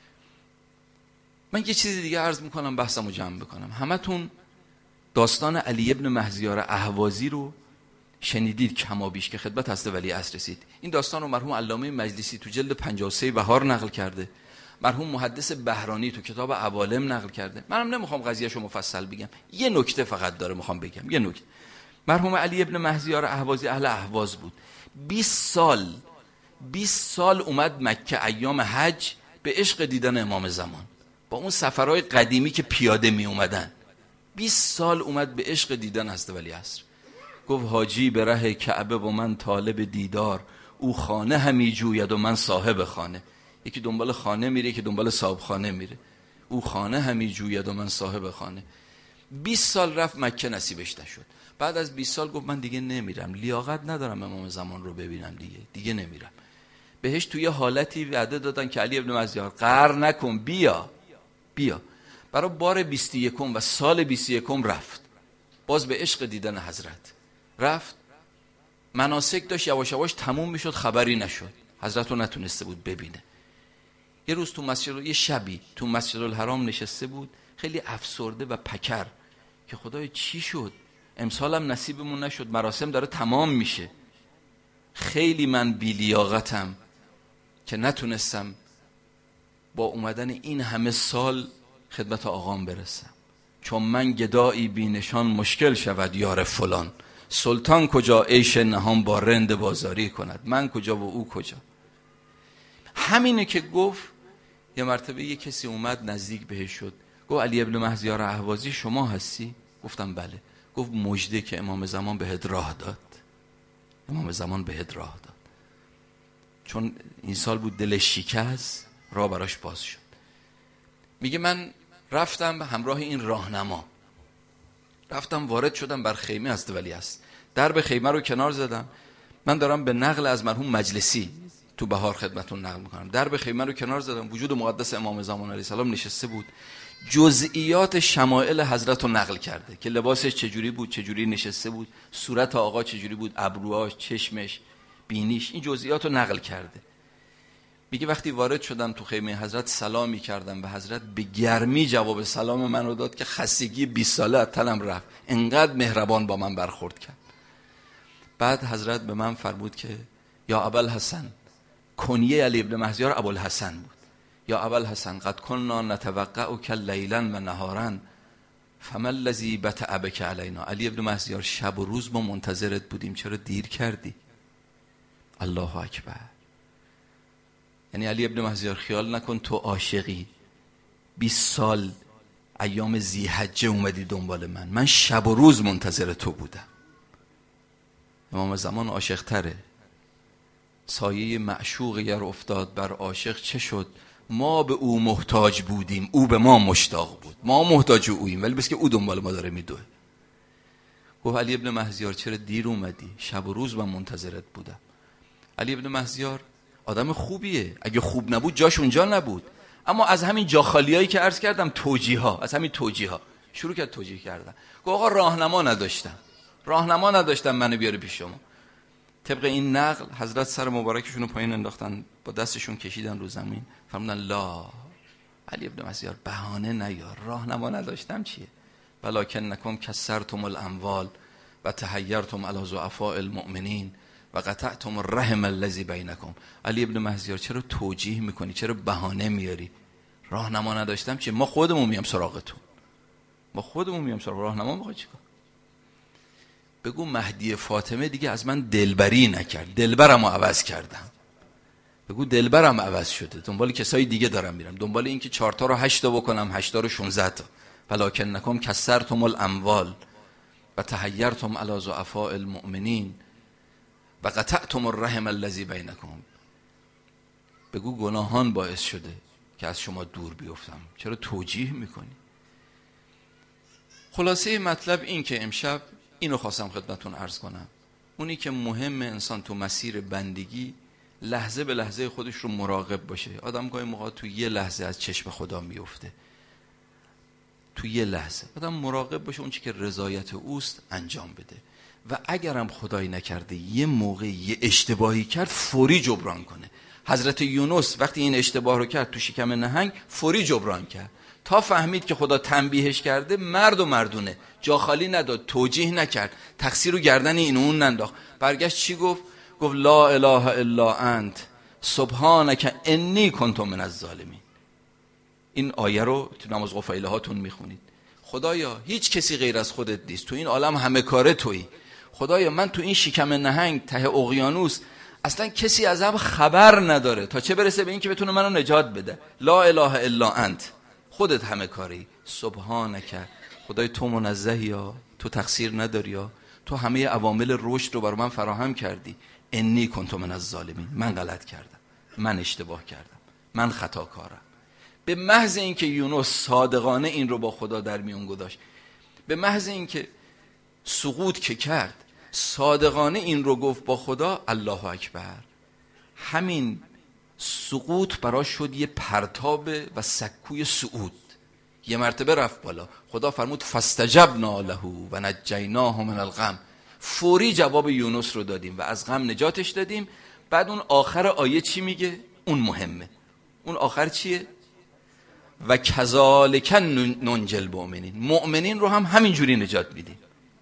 من یه چیز دیگه عرض میکنم بحثمو جمع بکنم. همتون داستان علی ابن مهزیار اهوازی رو شنیدید کمابیش که خدمت حضرت ولی عصر رسید. این داستان رو مرحوم علامه مجلسی تو جلد پنجاه و سه بهار نقل کرده، مرحوم محدث بهرانی تو کتاب عوالم نقل کرده. منم نمیخوام قضیهشو مفصل بگم، یه نکته فقط داره میخوام بگم، یه نکته. مرحوم علی ابن مهزیار اهوازی اهل اهواز بود. بیست سال بیست سال اومد مکه ایام حج به عشق دیدن امام زمان، با اون سفرهای قدیمی که پیاده می اومدن. بیست سال اومد به عشق دیدن حضرت ولی عصر. گفت حاجی به ره کعبه و من طالب دیدار، او خانه همی جوید و من صاحب خانه. یکی دنبال خانه میره، یکی دنبال صاحب خانه میره. او خانه همی جوید و من صاحب خانه. بیست سال رفت مکه، نصیبش نشد. بعد از بیست سال گفت من دیگه نمیرم، لیاقت ندارم امام زمان رو ببینم، دیگه دیگه نمیرم. بهش توی حالتی وعده دادن که علی ابن مهزیار قهر نکن، بیا بیا. برای بار بیست و یکم و سال بیست و یکم رفت، باز به عشق دیدن حضرت رفت. مناسک داشت، یواش یواش تموم میشد، خبری نشد، حضرت رو نتونسته بود ببینه. یه روز تو مسجد، یه شبی تو مسجد الحرام نشسته بود، خیلی افسرده و پکر که خدای چی شد، امسالم نصیبمون نشد، مراسم داره تمام میشه، خیلی من بی‌لیاقتم که نتونستم با اومدن این همه سال خدمت آقام برسم. چون من گدایی بی نشان مشکل شود یار فلان، سلطان کجا عیش نهان با رند بازاری کند، من کجا و او کجا. همینه که گفت. یه مرتبه یه کسی اومد نزدیک بهش شد، گفت علی ابن مهزیار اهوازی شما هستی؟ گفتم بله. گفت مژده که امام زمان بهت راه داد. امام زمان بهت راه داد، چون این سال بود دلش شکست، راه براش باز شد. میگه من رفتم همراه این راهنما، رفتم وارد شدم بر خیمه از ولی است. درب خیمه رو کنار زدم. من دارم به نقل از مرحوم مجلسی تو بهار خدمتون نقل میکنم. درب خیمه رو کنار زدم، وجود مقدس امام زمان علیه السلام نشسته بود، جزئیات شمائل حضرت رو نقل کرده که لباسش چجوری بود، چجوری نشسته بود، صورت آقا چجوری بود، ابروهاش، چشمش، بینیش، این جزئیات رو نقل کرده. میگه وقتی وارد شدم تو خیمه حضرت سلامی کردم به حضرت، به گرمی جواب سلام منو داد که خستگی بیست ساله از تنم رفت، انقدر مهربان با من برخورد کرد. بعد حضرت به من فرمود که یا ابوالحسن، کنیه علی ابن مهزیار ابوالحسن بود، یا ابوالحسن قد کنا نتوقعک لیلا و نهارا فما الذی بطأ بک علینا. علی ابن مهزیار شب و روز ما منتظرت بودیم، چرا دیر کردی؟ الله اکبر. یعنی علی ابن مهزیار خیال نکن تو عاشقی، بیست سال ایام ذی‌حجه اومدی دنبال من، من شب و روز منتظر تو بودم. امام زمان عاشق تره. سایه معشوق گر افتاد بر عاشق چه شد؟ ما به او محتاج بودیم، او به ما مشتاق بود. ما محتاج اوییم ولی بس که او دنبال ما داره میدوه. گفت علی ابن مهزیار چرا دیر اومدی؟ شب و روز من منتظرت بودم. علی ابن مهزیار آدم خوبیه، اگه خوب نبود جاش اونجا نبود، اما از همین جا خالیایی که عرض کردم، توجیه ها، از همین توجیه ها شروع کرد توجیه کردن. گفت آقا راهنما نداشتم، راهنما نداشتم منو بیاره پیش شما. طبق این نقل حضرت سر مبارکشون رو پایین انداختن، با دستشون کشیدن رو زمین، فرمودن لا علی ابن مهزیار بهانه نیار، راهنما نداشتم چیه؟ ولکنکم کسرتم الاموال و تحیرتم علی ضعفاء المؤمنین و قطعتم الرحم الذی بینکم. علی ابن مهزیار چرا توجیه میکنی، چرا بهانه میاری؟ راهنما نداشتم چیه؟ ما خودمون میام سراغتون، ما خودمون میام سراغ راهنما. میخوای چیکار؟ بگو مهدی فاطمه دیگه از من دلبری نکرد، دلبرمو عوض کردم. بگو دلبرم عوض شده، دنبال کسای دیگه دارم میرم، دنبال این که چهار تا رو هشت تا بکنم، هشت تا رو شانزده تا. ولکنکم کسرتم الاموال و تحیرتم علی ضعفاء المؤمنین و قطعتم الرحم الذی بینکم. بگو گناهان باعث شده که از شما دور بیفتم، چرا توجیه میکنی؟ خلاصه مطلب این که امشب اینو خواستم خدمتون عرض کنم، اونی که مهم انسان تو مسیر بندگی لحظه به لحظه خودش رو مراقب باشه. آدم گاهی موقع تو یه لحظه از چشم خدا میفته، تو یه لحظه آدم مراقب باشه، اون چی که رضایت اوست انجام بده، و اگرم خدایی نکرده یه موقع یه اشتباهی کرد فوری جبران کنه. حضرت یونس وقتی این اشتباه رو کرد تو شکم نهنگ فوری جبران کرد، تا فهمید که خدا تنبیهش کرده، مرد و مردونه، جا خالی نداد، توجیه نکرد، تقصیر رو گردن این اون ننداخت. برگشت چی گفت؟ گفت لا اله الا انت سبحانک انی کنت من الظالمین. این آیه رو تو نماز قفیله هاتون میخونید. خدایا هیچ کسی غیر از خودت نیست، تو این عالم همه کاره تویی. خدایا من تو این شکم نهنگ ته اقیانوس اصلا کسی ازم خبر نداره، تا چه برسه به این که بتونه منو نجات بده. لا اله الا انت، خودت همه کاری. سبحانک، خدای تو منزهی، یا تو تقصیر نداری، یا تو همه عوامل رشد رو برای من فراهم کردی. انی کنت من الظالمین، من غلط کردم، من اشتباه کردم، من خطاکارم. به محض اینکه یونس صادقانه این رو با خدا در میون گذاشت، به محض اینکه سقوط که کرد صادقانه این رو گفت با خدا، الله اکبر، همین سقوط براش شد یه پرتاب و سکوی صعود، یه مرتبه رفت بالا. خدا فرمود فاستجبنا له و نجیناه من الغم، فوری جواب یونس رو دادیم و از غم نجاتش دادیم. بعد اون آخر آیه چی میگه؟ اون مهمه. اون آخر چیه؟ و کذالک ننجی المؤمنین، مؤمنین رو هم همین جوری نجات میدیم.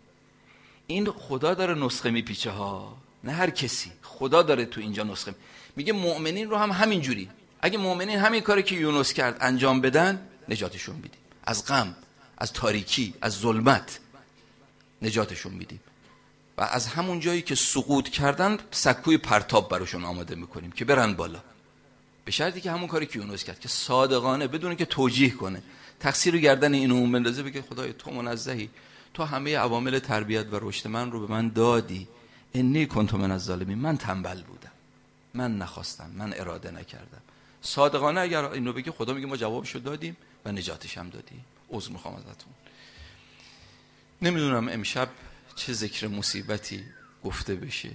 این خدا داره نسخه میپیچه ها، نه هر کسی. خدا داره تو اینجا نسخه میگه مؤمنین رو هم همین جوری، اگه مؤمنین همین کاری که یونس کرد انجام بدن، نجاتشون میدیم از غم، از تاریکی، از ظلمت، نجاتشون میدیم. و از همون جایی که سقوط کردن سکوی پرتاب براشون آماده میکنیم که برن بالا، به شرطی که همون کاری که یونس کرد، که صادقانه بدون که توجیه کنه، تقصیر رو گردن این اون بندازه، بگه خدای تو منزهی، تو همه عوامل تربیت و رشد من رو به من دادی، انی کنت من الظالمین، من تنبل بودم، من نخواستم، من اراده نکردم. صادقانه اگر اینو بگه، خدا میگه ما جوابشو دادیم و نجاتش هم دادیم. عذر میخوام ازتون. نمیدونم امشب چه ذکر مصیبتی گفته بشه.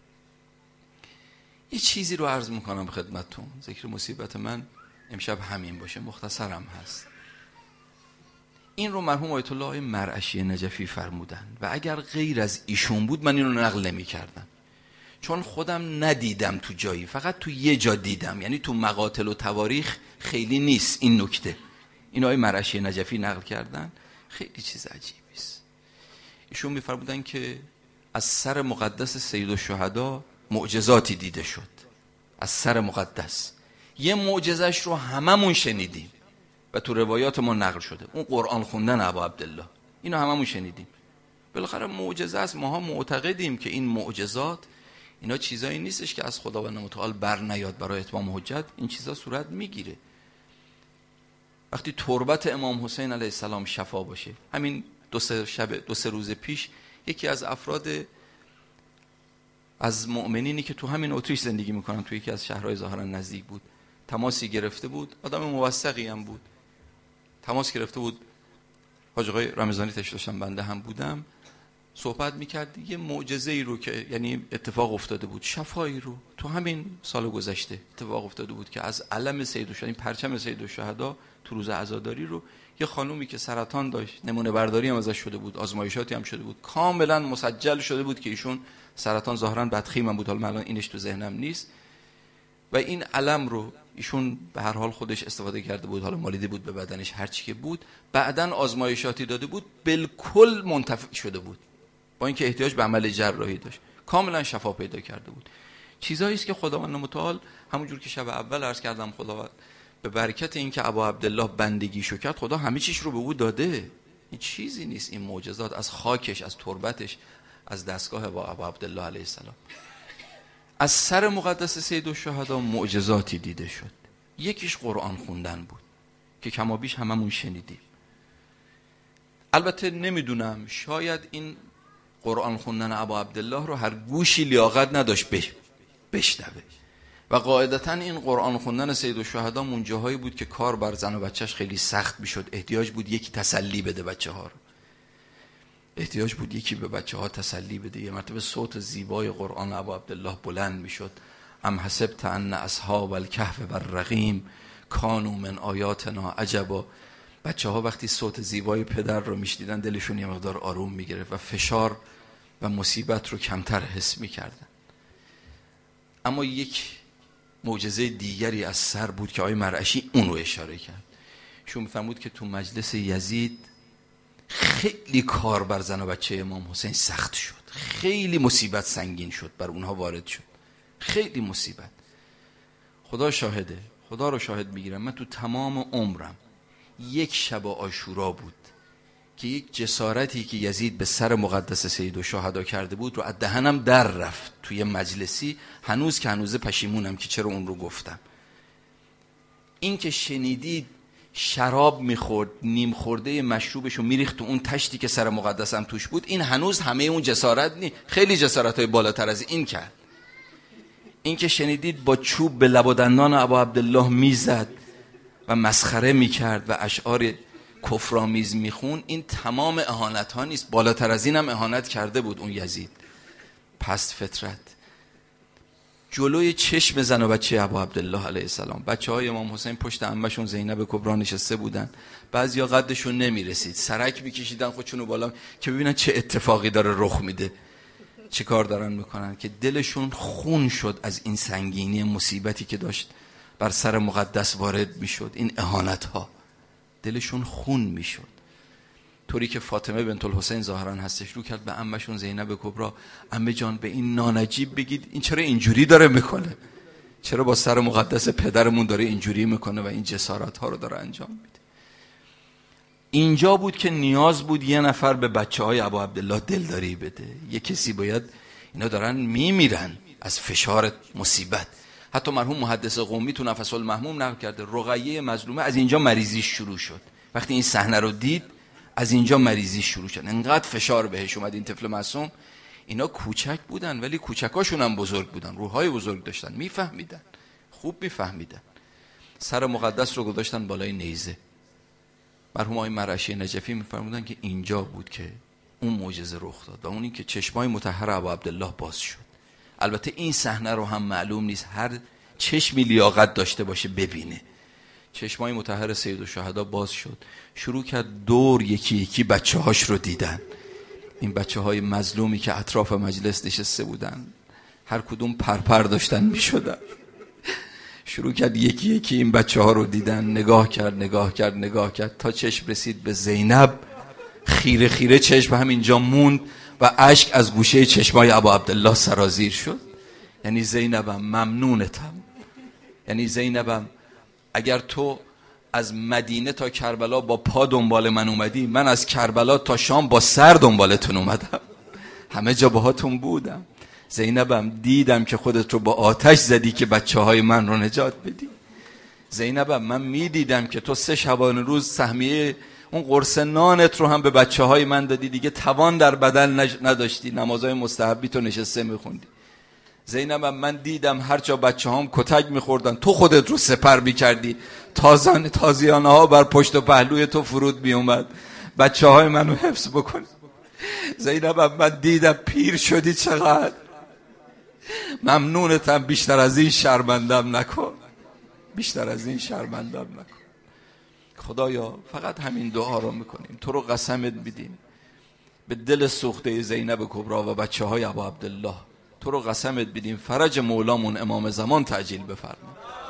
یه چیزی رو عرض میکنم خدمتتون. ذکر مصیبت من امشب همین باشه، مختصرم هست. این رو مرحوم آیت الله مرعشی نجفی فرمودن و اگر غیر از ایشون بود من اینو نقل نمی کردم، چون خودم ندیدم تو جایی، فقط تو یه جا دیدم، یعنی تو مقاتل و تواریخ خیلی نیست این نکته. این آیه مرعشی نجفی نقل کردن، خیلی چیز عجیبی است. ایشون میفرمودن که از سر مقدس سید الشهدا معجزاتی دیده شد، از سر مقدس. یه معجزش رو هممون شنیدیم و تو روایات ما نقل شده، اون قرآن خوندن ابا عبدالله، اینو هممون شنیدیم. بالاخره معجزه است، ماها معتقدیم که این معجزات اینا چیزایی نیستش که از خداوند متعال بر نیاد برای اتمام حجت، این چیزا صورت میگیره. وقتی تربت امام حسین علیه السلام شفا باشه، همین دو سه شب دو سه روز پیش یکی از افراد از مؤمنینی که تو همین اتریش زندگی میکنن، تو یکی از شهرهای ظاهرا نزدیک بود، تماسی گرفته بود، آدم موثقی هم بود، تماس گرفته بود، حاج آقای رمضانی تش داشتم، بنده هم بودم، صحبت میکرد یه معجزه ای رو که یعنی اتفاق افتاده بود، شفایی رو تو همین سال گذشته اتفاق افتاده بود که از علم سید الشهدا، این پرچم سید الشهدا تو روز عزاداری رو، یه خانومی که سرطان داشت، نمونه برداری هم ازش شده بود، آزمایشاتی هم شده بود، کاملا مسجل شده بود که ایشون سرطان ظاهرا بدخیم هم بود، حالا الان اینش تو ذهنم نیست، و این علم رو ایشون به هر حال خودش استفاده کرده بود، حالا مالیده بود به بدنش، هر چی که بود، بعدن آزمایشاتی داده بود، بالکل منتفع شده بود، با اینکه احتیاج به عمل جراحی داشت، کاملا شفا پیدا کرده بود. چیزایی است که خداوند متعال همونجور که شب اول عرض کردم، خداوند به برکت اینکه ابا عبدالله بندگیشو کرد، خدا همه چیز رو به او داده. این چیزی نیست، این معجزات از خاکش، از تربتش، از دستگاه ابا عبدالله علیه السلام. از سر مقدس سید الشهدا معجزاتی دیده شد. یکیش قرآن خوندن بود که کمابیش هممون شنیدیم. البته نمیدونم، شاید این قرآن خوندن ابا عبدالله رو هر گوشی لیاقت نداشت بشنوه، و قاعدتا این قرآن خوندن سید الشهدا اون جاهایی بود که کار بر زن و بچهش خیلی سخت میشد، احتیاج بود یکی تسلی بده بچه ها رو، احتیاج بود یکی به بچه ها تسلی بده. یه مرتبه صوت زیبای قرآن ابا عبدالله بلند میشد، ام حسبت ان اصحاب الکهف والرقیم کانوا من آیاتنا عجبا. بچه ها وقتی صوت زیبای پدر رو میشنیدن دلشون یه مقدار آروم میگرفت و فشار و مصیبت رو کمتر حس میکردن. اما یک معجزه دیگری از سر بود که آقای مرعشی اون رو اشاره کرد. شون میفرمود که تو مجلس یزید خیلی کار بر زن و بچه امام حسین سخت شد، خیلی مصیبت سنگین شد بر اونها وارد شد، خیلی مصیبت. خدا شاهده، خدا رو شاهد میگیرم، من تو تمام عمرم یک شب عاشورا بود که یک جسارتی که یزید به سر مقدس سید الشهدا کرده بود رو از دهنم در رفت توی مجلسی، هنوز که هنوزه پشیمونم که چرا اون رو گفتم. این که شنیدید شراب میخورد، نیم خورده مشروبشو میریخت تو اون تشتی که سر مقدسم توش بود، این هنوز همه اون جسارت نی، خیلی جسارت‌های بالاتر از این کرد. این که شنیدید با چوب به لب و دندان ابا عبدالله میزد و مسخره میکرد و اشعار کفرآمیز میخون، این تمام اهانت ها نیست، بالاتر از اینم اهانت کرده بود اون یزید، پست فطرت. جلوی چشم زن و بچه ابا عبدالله علیه السلام، بچه های امام حسین پشت عمه‌شون زینب کبرا نشسته بودن، بعضیا قدشون نمیرسید، سرک میکشیدن خودشونو بالا که ببینن چه اتفاقی داره رخ میده، چه کار دارن میکنن، که دلشون خون شد از این سنگینی مصیبتی که داشت بر سر مقدس وارد میشد، این اهانت ها، دلشون خون میشد. طوری که فاطمه بنت الحسین ظاهرا هستش رو کرد به عمه‌شون زینب کبرا، عمه جان به این نانجیب بگید این چرا اینجوری داره میکنه، چرا با سر مقدس پدرمون داره اینجوری میکنه و این جسارت ها رو داره انجام میده. اینجا بود که نیاز بود یه نفر به بچه های ابا عبدالله دلداری بده، یه کسی باید، اینا دارن میمیرن از فشار مصیبت، حتی مرحوم محدث قمی تو نفس المحموم نقل کرده رقیه مظلومه از اینجا مریضی شروع شد. وقتی این صحنه رو دید از اینجا مریضی شروع شد، انقدر فشار بهش اومد. این طفل معصوم، اینا کوچک بودن ولی کوچکاشون هم بزرگ بودن، روحای بزرگ داشتن، میفهمیدن، خوب میفهمیدن. سر مقدس رو گذاشتن بالای نیزه. مرحوم آقای مرعشی نجفی میفرمودن که اینجا بود که اون معجزه رخ داد و اون این که چشمای مطهر ابا عبدالله باز شد. البته این صحنه رو هم معلوم نیست هر چشمی لیاقت داشته باشه ببینه. چشمای مطهر سیدالشهدا باز شد، شروع کرد دور یکی یکی بچه هاش رو دیدن. این بچه های مظلومی که اطراف مجلس نشسته بودن هر کدوم پرپر داشتن می شدن. شروع کرد یکی یکی این بچه ها رو دیدن، نگاه کرد نگاه کرد نگاه کرد تا چشم رسید به زینب. خیره خیره چشم همینجا موند و اشک از گوشه چشمای ابا عبدالله سرازیر شد. یعنی زینبم ممنونتم، یعنی زینبم اگر تو از مدینه تا کربلا با پا دنبال من اومدی، من از کربلا تا شام با سر دنبالتون اومدم، همه جا باهاتون بودم. زینبم دیدم که خودت رو با آتش زدی که بچه های من رو نجات بدی. زینبم من میدیدم که تو سه شبانه روز سهمیه اون قرص نانت رو هم به بچه های من دادی، دیگه توان در بدن نداشتی، نمازهای مستحبی تو نشسته میخوندی. زینبم من دیدم هر جا بچه هام کتک میخوردن تو خودت رو سپر میکردی، تازان تازیانه ها بر پشت و پهلوی تو فرود میومد بچه های منو حفظ بکن. زینبم من دیدم پیر شدی چقدر، ممنونتم، بیشتر از این شرمندم نکن، بیشتر از این شرمندم نکن. خدایا فقط همین دعا رو میکنیم، تو رو قسمت میدیم به دل سوخته زینب کبرا و بچه های ابا عبدالله، تو رو قسمت بدیم فرج مولامون امام زمان تعجیل بفرما.